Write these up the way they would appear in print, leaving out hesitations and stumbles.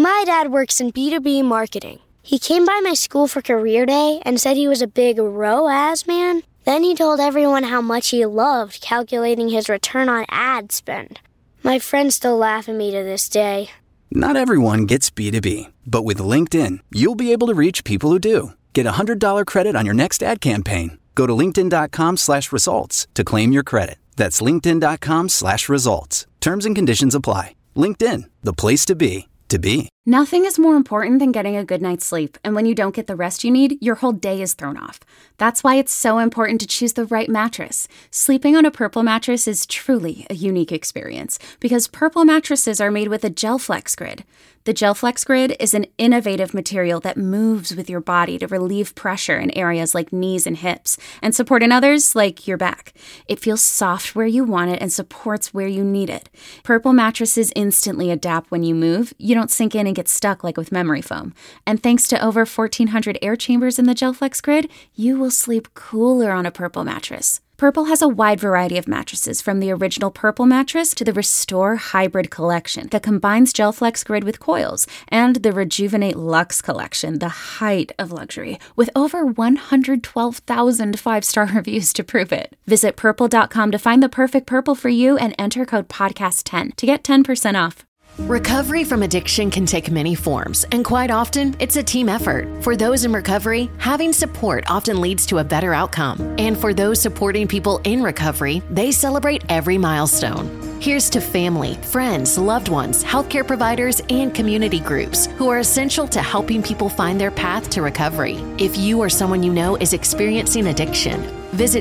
My dad works in B2B marketing. He came by my school for career day and said he was a big ROAS man. Then he told everyone how much he loved calculating his return on ad spend. My friends still laugh at me to this day. Not everyone gets B2B, but with LinkedIn, you'll be able to reach people who do. Get a $100 credit on your next ad campaign. Go to linkedin.com/results to claim your credit. That's linkedin.com/results. Terms and conditions apply. LinkedIn, the place to be, to be. Nothing is more important than getting a good night's sleep, and when you don't get the rest you need, your whole day is thrown off. That's why it's so important to choose the right mattress. Sleeping on a Purple mattress is truly a unique experience, because Purple mattresses are made with a GelFlex Grid. The GelFlex Grid is an innovative material that moves with your body to relieve pressure in areas like knees and hips, and support in others like your back. It feels soft where you want it and supports where you need it. Purple mattresses instantly adapt when you move. You don't sink in and get stuck like with memory foam. And thanks to over 1,400 air chambers in the GelFlex Grid, you will sleep cooler on a Purple mattress. Purple has a wide variety of mattresses, from the original Purple mattress to the Restore Hybrid collection that combines GelFlex Grid with coils, and the Rejuvenate Luxe collection, the height of luxury, with over 112,000 five-star reviews to prove it. Visit purple.com to find the perfect Purple for you and enter code podcast10 to get 10% off. Recovery from addiction can take many forms, and quite often, it's a team effort. For those in recovery, having support often leads to a better outcome. And for those supporting people in recovery, they celebrate every milestone. Here's to family, friends, loved ones, healthcare providers, and community groups who are essential to helping people find their path to recovery. If you or someone you know is experiencing addiction, visit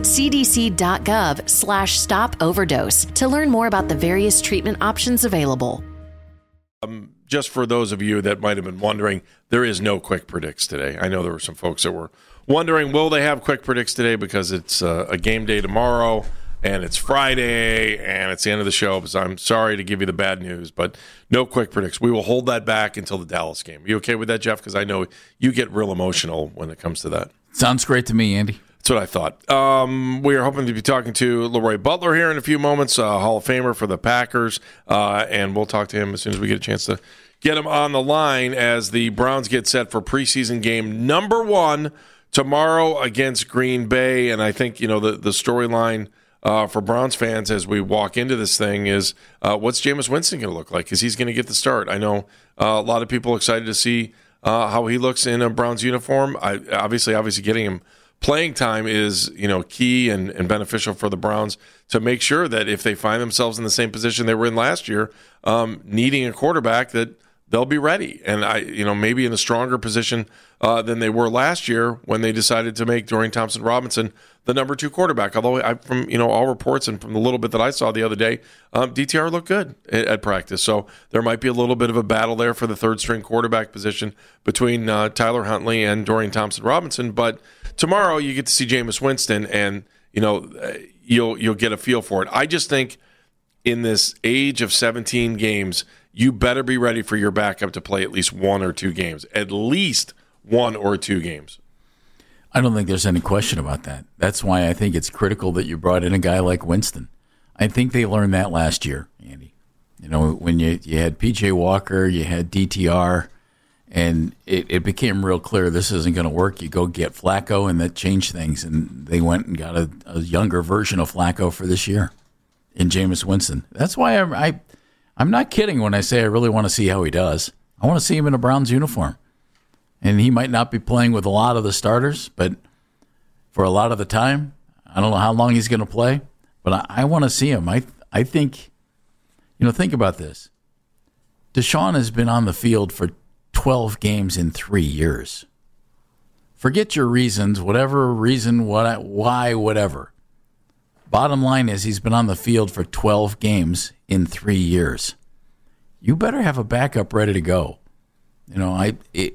cdc.gov/stop-overdose to learn more about the various treatment options available. Just for those of you that might have been wondering, there is no Quick Predicts today. I know there were some folks that were wondering, will they have Quick Predicts today, because it's a game day tomorrow, and it's Friday, and it's the end of the show. So I'm sorry to give you the bad news, but no Quick Predicts. We will hold that back until the Dallas game. You okay with that, Jeff? Because I know you get real emotional when it comes to that. Sounds great to me, Andy. That's what I thought. We are hoping to be talking to Leroy Butler here in a few moments, Hall of Famer for the Packers, and we'll talk to him as soon as we get a chance to get him on the line as the Browns get set for preseason game number 1 tomorrow against Green Bay. And I think, the storyline for Browns fans as we walk into this thing is what's Jameis Winston going to look like, because he's going to get the start. I know a lot of people are excited to see how he looks in a Browns uniform. Obviously getting him playing time is, key and beneficial for the Browns to make sure that if they find themselves in the same position they were in last year, needing a quarterback, that they'll be ready. And maybe in a stronger position than they were last year when they decided to make Dorian Thompson-Robinson the number 2 quarterback. Although from all reports and from the little bit that I saw the other day, DTR looked good at practice. So there might be a little bit of a battle there for the third-string quarterback position between Tyler Huntley and Dorian Thompson-Robinson. But tomorrow you get to see Jameis Winston, and you'll get a feel for it. I just think in this age of 17 games, you better be ready for your backup to play at least 1 or 2 games. At least 1 or 2 games. I don't think there's any question about that. That's why I think it's critical that you brought in a guy like Winston. I think they learned that last year, Andy. When you had P.J. Walker, you had DTR, and it became real clear this isn't going to work. You go get Flacco, and that changed things. And they went and got a younger version of Flacco for this year in Jameis Winston. That's why I'm not kidding when I say I really want to see how he does. I want to see him in a Browns uniform. And he might not be playing with a lot of the starters, but for a lot of the time, I don't know how long he's going to play, but I want to see him. I think, think about this. Deshaun has been on the field for 12 games in 3 years. Forget your reasons, whatever reason, why, whatever. Bottom line is he's been on the field for 12 games in 3 years. You better have a backup ready to go. I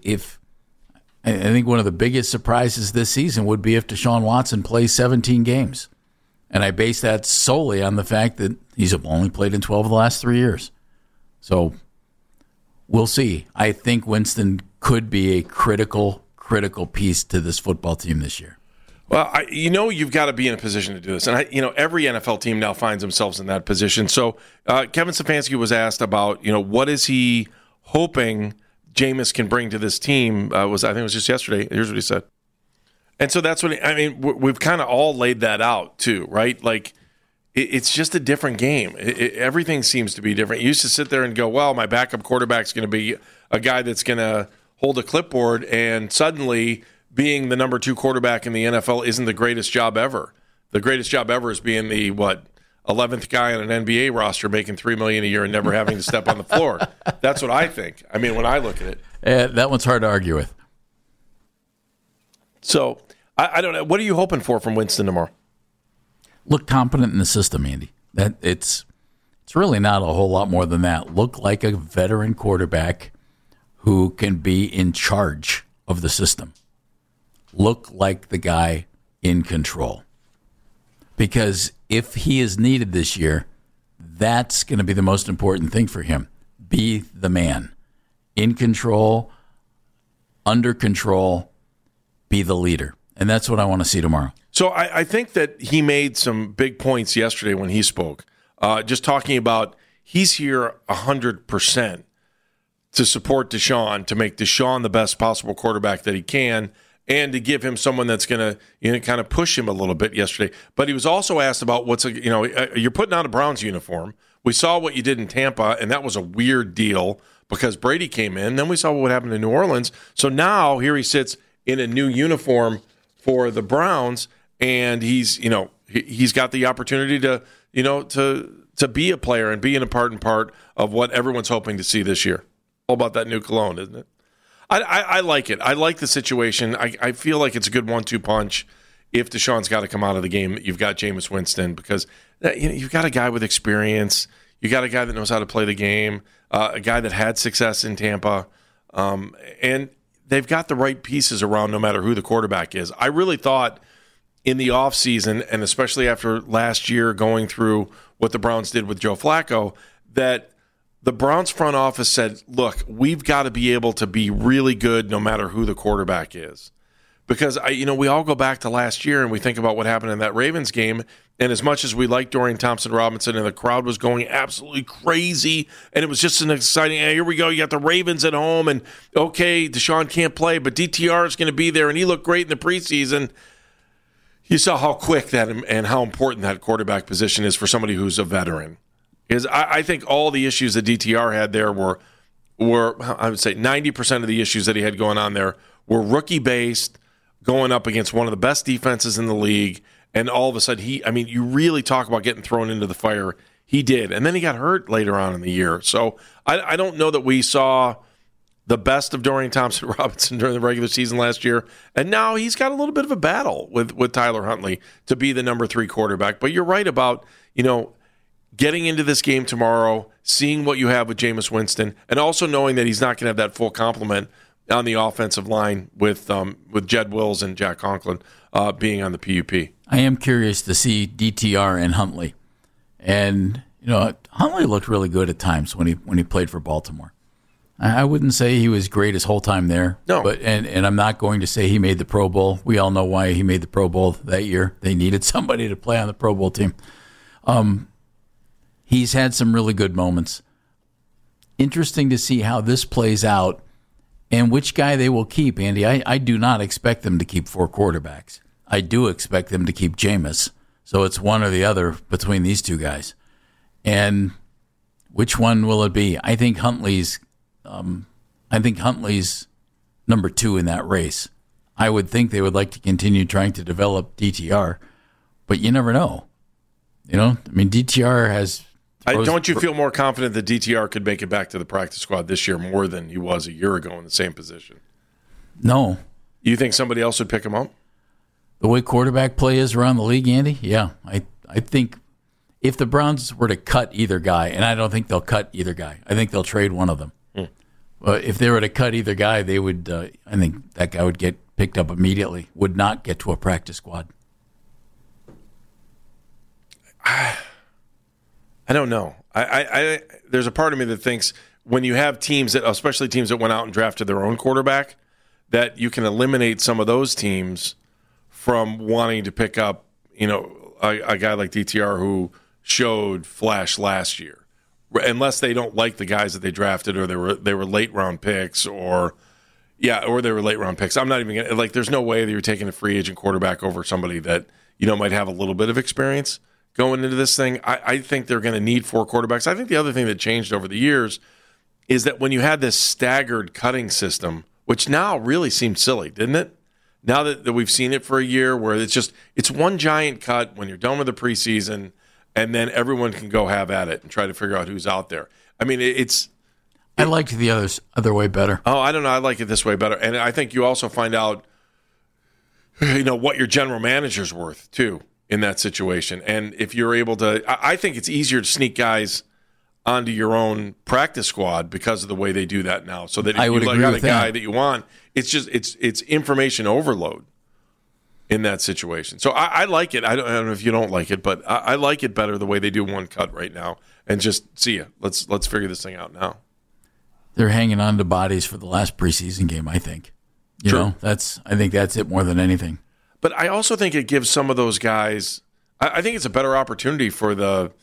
think one of the biggest surprises this season would be if Deshaun Watson plays 17 games. And I base that solely on the fact that he's only played in 12 of the last 3 years. So we'll see. I think Winston could be a critical piece to this football team this year. Well, you've got to be in a position to do this. And, every NFL team now finds themselves in that position. So Kevin Stefanski was asked about, what is he hoping Jameis can bring to this team I think it was just yesterday. Here's what he said. And so that's what I mean. We've kind of all laid that out too, right? Like it's just a different game. Everything seems to be different. You used to sit there and go, well, my backup quarterback's going to be a guy that's going to hold a clipboard, and suddenly being the number 2 quarterback in the NFL isn't the greatest job ever. The greatest job ever is being the 11th guy on an NBA roster making $3 million a year and never having to step on the floor. That's what I think. I mean, when I look at it, that one's hard to argue with. So I don't know. What are you hoping for from Winston tomorrow? Look competent in the system, Andy. That it's really not a whole lot more than that. Look like a veteran quarterback who can be in charge of the system. Look like the guy in control. Because if he is needed this year, that's going to be the most important thing for him. Be the man. In control, under control, be the leader. And that's what I want to see tomorrow. So I think that he made some big points yesterday when he spoke, just talking about he's here 100% to support Deshaun, to make Deshaun the best possible quarterback that he can, and to give him someone that's going to kind of push him a little bit yesterday. But he was also asked about you're putting on a Browns uniform. We saw what you did in Tampa, and that was a weird deal because Brady came in. Then we saw what happened in New Orleans. So now here he sits in a new uniform for the Browns, and he's got the opportunity to be a player and be an important part of what everyone's hoping to see this year. All about that new cologne, isn't it? I like it. I like the situation. I feel like it's a good 1-2 punch. If Deshaun's got to come out of the game, you've got Jameis Winston because you've got a guy with experience. You got a guy that knows how to play the game, a guy that had success in Tampa, and they've got the right pieces around no matter who the quarterback is. I really thought in the offseason, and especially after last year going through what the Browns did with Joe Flacco, that the Browns front office said, look, we've got to be able to be really good no matter who the quarterback is. Because we all go back to last year and we think about what happened in that Ravens game, and as much as we liked Dorian Thompson-Robinson and the crowd was going absolutely crazy, and it was just an exciting, hey, here we go, you got the Ravens at home, and okay, Deshaun can't play, but DTR is going to be there, and he looked great in the preseason. You saw how quick that and how important that quarterback position is for somebody who's a veteran. Because I think all the issues that DTR had there were I would say 90% of the issues that he had going on there were rookie-based, going up against one of the best defenses in the league, and all of a sudden you really talk about getting thrown into the fire. He did. And then he got hurt later on in the year. So I don't know that we saw the best of Dorian Thompson-Robinson during the regular season last year. And now he's got a little bit of a battle with Tyler Huntley to be the number 3 quarterback. But you're right about, getting into this game tomorrow, seeing what you have with Jameis Winston, and also knowing that he's not going to have that full complement on the offensive line with Jed Wills and Jack Conklin being on the PUP. I am curious to see DTR and Huntley. And, Huntley looked really good at times when he played for Baltimore. I wouldn't say he was great his whole time there. No. But and I'm not going to say he made the Pro Bowl. We all know why he made the Pro Bowl that year. They needed somebody to play on the Pro Bowl team. He's had some really good moments. Interesting to see how this plays out and which guy they will keep, Andy. I do not expect them to keep 4 quarterbacks. I do expect them to keep Jameis. So it's one or the other between these two guys. And which one will it be? I think Huntley's number 2 in that race. I would think they would like to continue trying to develop DTR, but you never know. DTR has... Don't you feel more confident that DTR could make it back to the practice squad this year more than he was a year ago in the same position? No. You think somebody else would pick him up? The way quarterback play is around the league, Andy? Yeah. I think if the Browns were to cut either guy, and I don't think they'll cut either guy. I think they'll trade one of them. If they were to cut either guy, they would. I think that guy would get picked up immediately, would not get to a practice squad. I don't know. I there's a part of me that thinks when you have teams that, especially teams that went out and drafted their own quarterback, that you can eliminate some of those teams from wanting to pick up, a guy like DTR who showed flash last year, unless they don't like the guys that they drafted, or they were late round picks, or they were late round picks. I'm not even gonna, there's no way that you're taking a free agent quarterback over somebody that might have a little bit of experience going into this thing. I think they're going to need 4 quarterbacks. I think the other thing that changed over the years is that when you had this staggered cutting system, which now really seemed silly, didn't it? Now that we've seen it for a year, where it's one giant cut when you're done with the preseason, and then everyone can go have at it and try to figure out who's out there. I mean, I liked the other way better. Oh, I don't know. I like it this way better. And I think you also find out, what your general manager's worth, too, in that situation. And if you're able to, I think it's easier to sneak guys onto your own practice squad because of the way they do that now. So that if you got a guy that you want, it's information overload in that situation. So I like it. I don't know if you don't like it, but I like it better the way they do one cut right now, and just see ya. Let's figure this thing out now. They're hanging on to bodies for the last preseason game, I think. I think that's it more than anything. But I also think it gives some of those guys, I think it's a better opportunity for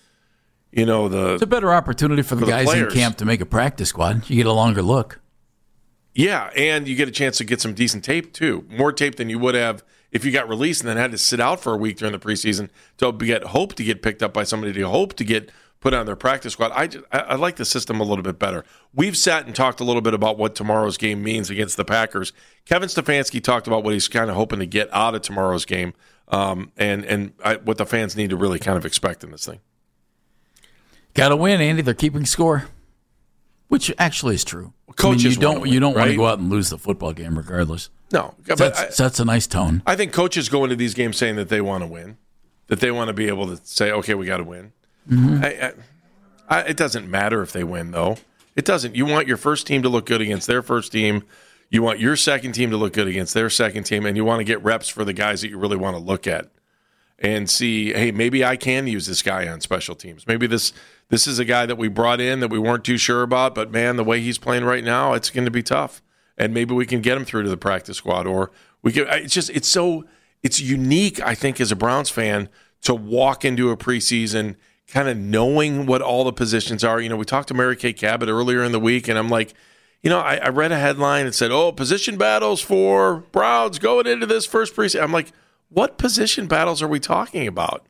it's a better opportunity for the guys players in camp to make a practice squad. You get a longer look. Yeah, and you get a chance to get some decent tape, too. More tape than you would have if you got released and then had to sit out for a week during the preseason to hope to get picked up by somebody, to hope to get put on their practice squad. I like the system a little bit better. We've sat and talked a little bit about what tomorrow's game means against the Packers. Kevin Stefanski talked about what he's kind of hoping to get out of tomorrow's game, and what the fans need to really kind of expect in this thing. Got to win, Andy. They're keeping score, which actually is true. Coaches, you don't want to go out and lose the football game, regardless. No, that's a nice tone. I think coaches go into these games saying that they want to win, that they want to be able to say, "Okay, we got to win." Mm-hmm. It doesn't matter if they win, though. It doesn't. You want your first team to look good against their first team. You want your second team to look good against their second team, and you want to get reps for the guys that you really want to look at and see, hey, maybe I can use this guy on special teams. Maybe this is a guy that we brought in that we weren't too sure about, but, man, the way he's playing right now, it's going to be tough. And maybe we can get him through to the practice squad. Or we can. It's unique, I think, as a Browns fan, to walk into a preseason kind of knowing what all the positions are. We talked to Mary Kay Cabot earlier in the week, and I'm like, I read a headline that said, position battles for Browns going into this first preseason. I'm like, what position battles are we talking about?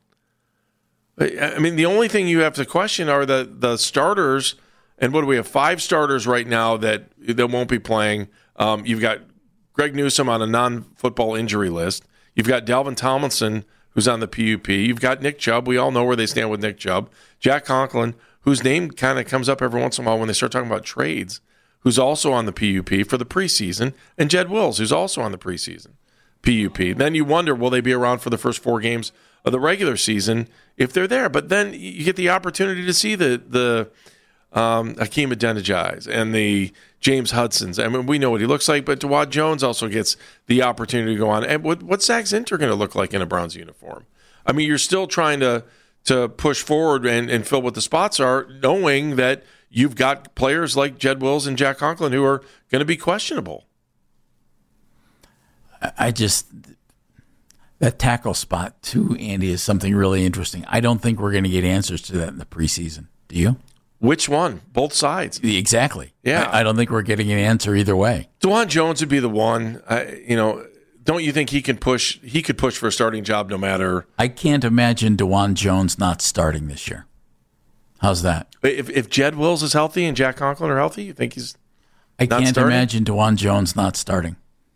I mean, the only thing you have to question are the starters. And what do we have? 5 starters right now that won't be playing. You've got Greg Newsome on a non-football injury list. You've got Dalvin Tomlinson, who's on the PUP. You've got Nick Chubb. We all know where they stand with Nick Chubb. Jack Conklin, whose name kind of comes up every once in a while when they start talking about trades, who's also on the PUP for the preseason. And Jed Wills, who's also on the preseason PUP. Then you wonder, will they be around for the first 4 games of the regular season if they're there? But then you get the opportunity to see the Hakeem Adeniji and the James Hudsons. I mean, we know what he looks like, but Dawand Jones also gets the opportunity to go on. And what's Zach Zinter going to look like in a Browns uniform? I mean, you're still trying to push forward and fill what the spots are, knowing that you've got players like Jed Wills and Jack Conklin who are going to be questionable. That tackle spot, too, Andy, is something really interesting. I don't think we're going to get answers to that in the preseason. Do you? Which one? Both sides. Exactly. Yeah. I don't think we're getting an answer either way. Dawand Jones would be the one. Don't you think he could push for a starting job no matter? I can't imagine Dawand Jones not starting this year. How's that? If Jed Wills is healthy and Jack Conklin are healthy, you think he's I can't imagine Dawand Jones not starting.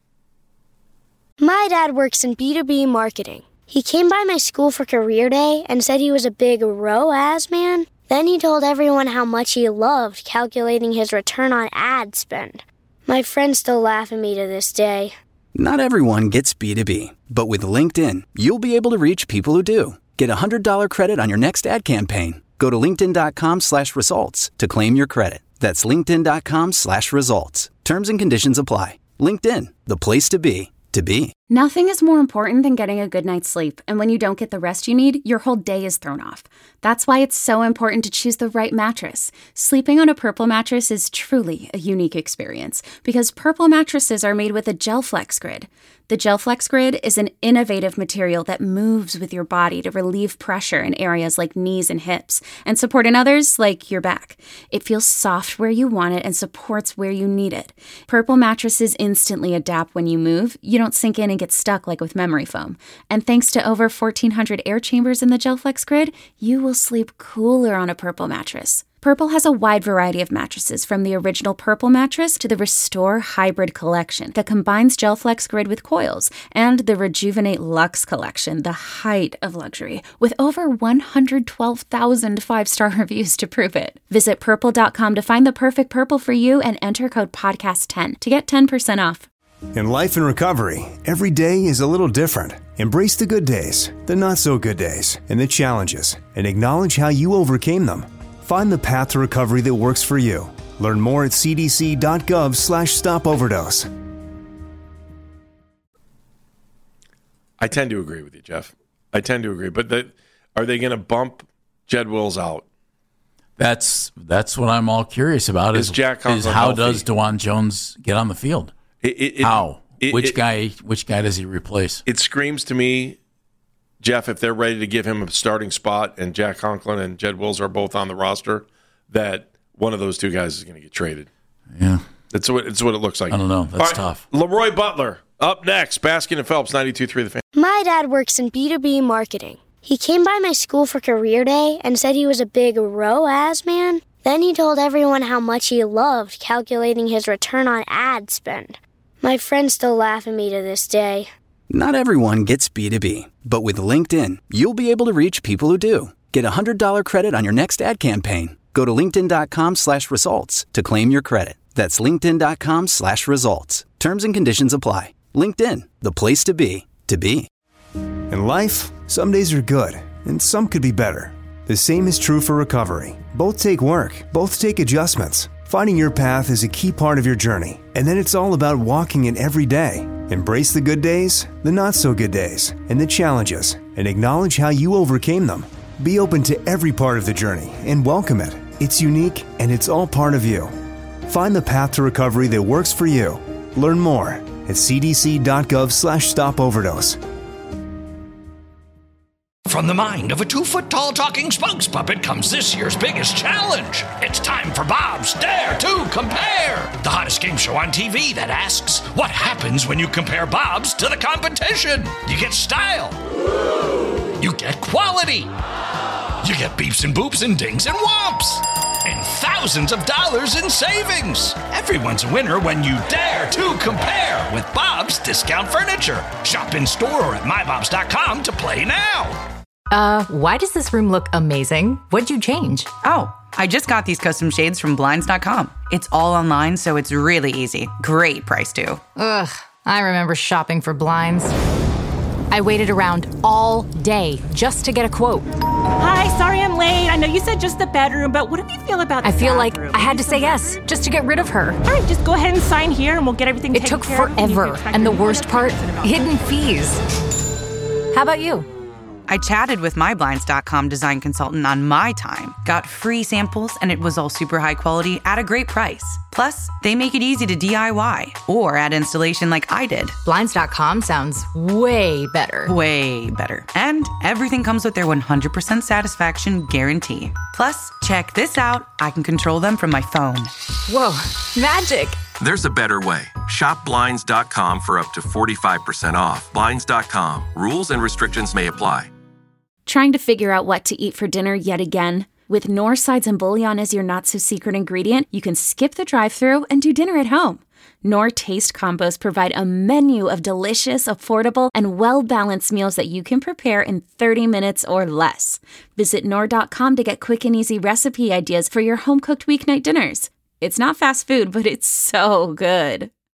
My dad works in B2B marketing. He came by my school for career day and said he was a big ROAS man. Then he told everyone how much he loved calculating his return on ad spend. My friends still laugh at me to this day. Not everyone gets B2B, but with LinkedIn, you'll be able to reach people who do. Get a $100 credit on your next ad campaign. Go to linkedin.com/results to claim your credit. That's linkedin.com/results. Terms and conditions apply. LinkedIn, the place to be. Nothing is more important than getting a good night's sleep, and when you don't get the rest you need, your whole day is thrown off. That's why it's so important to choose the right mattress. Sleeping on a Purple mattress is truly a unique experience because Purple mattresses are made with a GelFlex Grid. The GelFlex Grid is an innovative material that moves with your body to relieve pressure in areas like knees and hips and support in others like your back. It feels soft where you want it and supports where you need it. Purple mattresses instantly adapt when you move. You don't sink in and get stuck like with memory foam. And thanks to over 1,400 air chambers in the GelFlex Grid, you will sleep cooler on a Purple mattress. Purple has a wide variety of mattresses, from the original Purple mattress to the Restore Hybrid collection that combines GelFlex Grid with coils, and the Rejuvenate Luxe collection, the height of luxury, with over 112,000 five-star reviews to prove it. Visit Purple.com to find the perfect Purple for you and enter code PODCAST10 to get 10% off. In life and recovery, every day is a little different. Embrace the good days, the not-so-good days, and the challenges, and acknowledge how you overcame them. Find the path to recovery that works for you. Learn more at cdc.gov/stopoverdose. I tend to agree with you, Jeff. I tend to agree. But are they going to bump Jed Wills out? That's what I'm all curious about. Is Jack Conklin is how healthy? Does DeJuan Jones get on the field? How? Which guy does he replace? It screams to me, Jeff, if they're ready to give him a starting spot and Jack Conklin and Jed Wills are both on the roster, that one of those two guys is going to get traded. Yeah. It's what it looks like. I don't know. That's tough. Leroy Butler, up next. Baskin and Phelps, 92.3 The Fan. My dad works in B2B marketing. He came by my school for career day and said he was a big ROAS man. Then he told everyone how much he loved calculating his return on ad spend. My friends still laugh at me to this day. Not everyone gets B2B, but with LinkedIn, you'll be able to reach people who do. Get a $100 credit on your next ad campaign. Go to linkedin.com/results to claim your credit. That's linkedin.com/results. Terms and conditions apply. LinkedIn, the place to be, to be. In life, some days are good, and some could be better. The same is true for recovery. Both take work, both take adjustments. Finding your path is a key part of your journey, and then it's all about walking it every day. Embrace the good days, the not-so-good days, and the challenges, and acknowledge how you overcame them. Be open to every part of the journey and welcome it. It's unique, and it's all part of you. Find the path to recovery that works for you. Learn more at cdc.gov/stopoverdose. From the mind of a 2-foot-tall talking spokes puppet comes this year's biggest challenge. It's time for Bob's Dare to Compare, the hottest game show on TV that asks, what happens when you compare Bob's to the competition? You get style. You get quality. You get beeps and boops and dings and whomps. And thousands of dollars in savings. Everyone's a winner when you dare to compare with Bob's Discount Furniture. Shop in store or at mybobs.com to play now. Why does this room look amazing? What'd you change? Oh, I just got these custom shades from Blinds.com. It's all online, so it's really easy. Great price, too. Ugh, I remember shopping for blinds. I waited around all day just to get a quote. Hi, sorry I'm late. I know you said just the bedroom, but what do you feel about the I feel bathroom? like I had to say yes just to get rid of her. All right, just go ahead and sign here and we'll get everything taken care of. It took forever. And the worst part, hidden fees. How about you? I chatted with my Blinds.com design consultant on my time, got free samples, and it was all super high quality at a great price. Plus, they make it easy to DIY or add installation like I did. Blinds.com sounds way better. Way better. And everything comes with their 100% satisfaction guarantee. Plus, check this out. I can control them from my phone. Whoa, magic. There's a better way. Shop Blinds.com for up to 45% off. Blinds.com. Rules and restrictions may apply. Trying to figure out what to eat for dinner yet again? With Knorr sides and bouillon as your not-so-secret ingredient, you can skip the drive-thru and do dinner at home. Knorr Taste Combos provide a menu of delicious, affordable, and well-balanced meals that you can prepare in 30 minutes or less. Visit Knorr.com to get quick and easy recipe ideas for your home-cooked weeknight dinners. It's not fast food, but it's so good.